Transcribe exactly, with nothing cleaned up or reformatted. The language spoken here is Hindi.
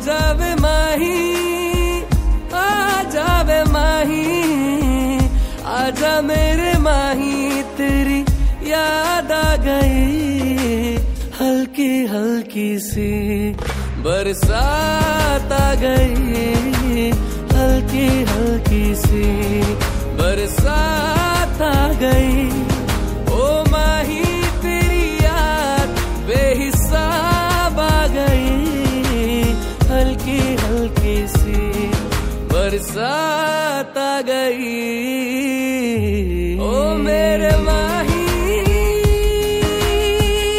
जावे माही, आ जावे माही, आजा मेरे माही, तेरी याद आ गई। हल्की हल्की सी बरसात आ गई, हल्की हल्की सी बरसात आ गई। ओ माही तेरी याद बेहिसाब आ गई, हल्की हल्की सी बरसात आ गई। ओ मेरे माही